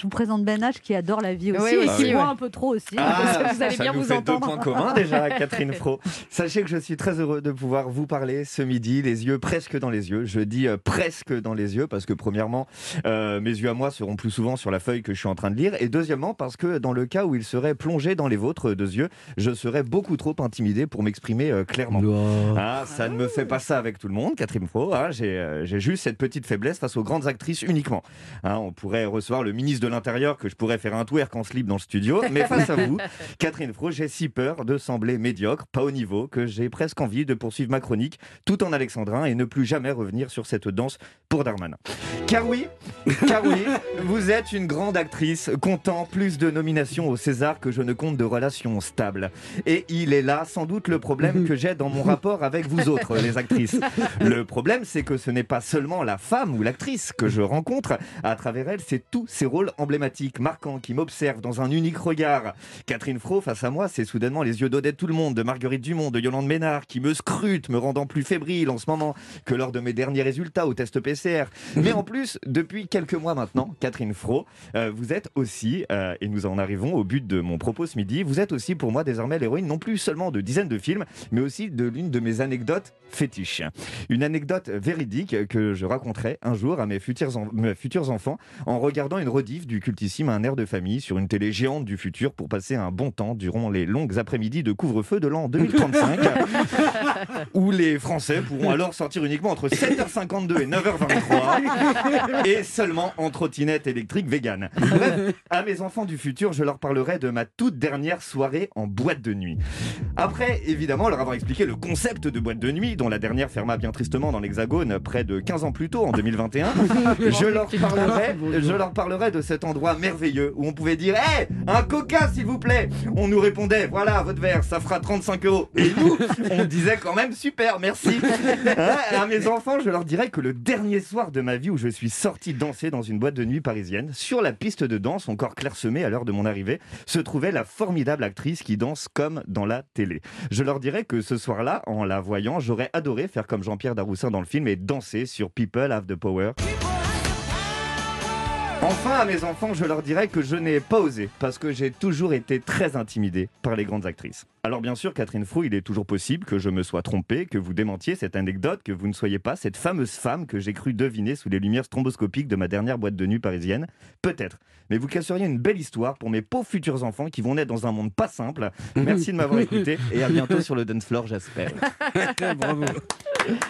Je vous présente Ben H qui adore la vie aussi Oui, et aussi, qui boit ouais. un peu trop aussi. Vous allez bien nous vous fait entendre. 2 points communs déjà, Catherine Fro. Sachez que je suis très heureux de pouvoir vous parler ce midi, les yeux presque dans les yeux. Je dis presque dans les yeux parce que premièrement, mes yeux à moi seront plus souvent sur la feuille que je suis en train de lire. Et deuxièmement, parce que dans le cas où ils seraient plongés dans les vôtres deux yeux, je serais beaucoup trop intimidé pour m'exprimer clairement. Ça ne me fait pas ça avec tout le monde, Catherine Fro. J'ai juste cette petite faiblesse face aux grandes actrices uniquement. On pourrait recevoir le ministre de l'Intérieur que je pourrais faire un twerk en slip dans le studio, mais face à vous, Catherine Fro, j'ai si peur de sembler médiocre, pas au niveau, que j'ai presque envie de poursuivre ma chronique tout en alexandrin et ne plus jamais revenir sur cette danse pour Darmanin. Car oui, vous êtes une grande actrice, comptant plus de nominations au César que je ne compte de relations stables. Et il est là sans doute le problème que j'ai dans mon rapport avec vous autres, les actrices. Le problème, c'est que ce n'est pas seulement la femme ou l'actrice que je rencontre. À travers elle, c'est tous ces rôles emblématiques, marquants, qui m'observent dans un unique regard. Catherine Fro, face à moi, c'est soudainement les yeux d'Odette Tout-le-Monde, de Marguerite Dumont, de Yolande Ménard, qui me scrutent, me rendant plus fébrile en ce moment que lors de mes derniers résultats au test PCR. Mais en plus, depuis quelques mois maintenant, Catherine Fro, vous êtes aussi, et nous en arrivons au but de mon propos ce midi, vous êtes aussi pour moi désormais l'héroïne non plus seulement de dizaines de films, mais aussi de l'une de mes anecdotes fétiches. Une anecdote véridique que je raconterai un jour à mes futurs enfants en regardant une rediff du cultissime Un air de famille sur une télé géante du futur pour passer un bon temps durant les longues après-midi de couvre-feu de l'an 2035 où les Français pourront alors sortir uniquement entre 7h52 et 9h23 et seulement en trottinette électrique vegan. Bref, à mes enfants du futur, je leur parlerai de ma toute dernière soirée en boîte de nuit. Après, évidemment, leur avoir expliqué le concept de boîte de nuit, dont la dernière ferma bien tristement dans l'Hexagone près de 15 ans plus tôt, en 2021, je leur parlerai de cet endroit merveilleux où on pouvait dire « Hey, un coca s'il vous plaît !» On nous répondait « Voilà, votre verre, ça fera 35 €. » Et nous, on disait quand même « Super, merci !» À mes enfants, je leur dirais que le dernier soir de ma vie où je suis sorti danser dans une boîte de nuit parisienne, sur la piste de danse, encore clairsemée à l'heure de mon arrivée, se trouvait la formidable actrice qui danse comme dans la télé. Je leur dirais que ce soir-là, en la voyant, j'aurais adoré faire comme Jean-Pierre Daroussin dans le film et danser sur People Have the Power. Enfin, à mes enfants, je leur dirais que je n'ai pas osé, parce que j'ai toujours été très intimidé par les grandes actrices. Alors bien sûr, Catherine Fro, il est toujours possible que je me sois trompé, que vous démentiez cette anecdote, que vous ne soyez pas cette fameuse femme que j'ai cru deviner sous les lumières stromboscopiques de ma dernière boîte de nuit parisienne. Peut-être. Mais vous casseriez une belle histoire pour mes pauvres futurs enfants qui vont naître dans un monde pas simple. Merci de m'avoir écouté et à bientôt sur le dance floor, j'espère. Bravo.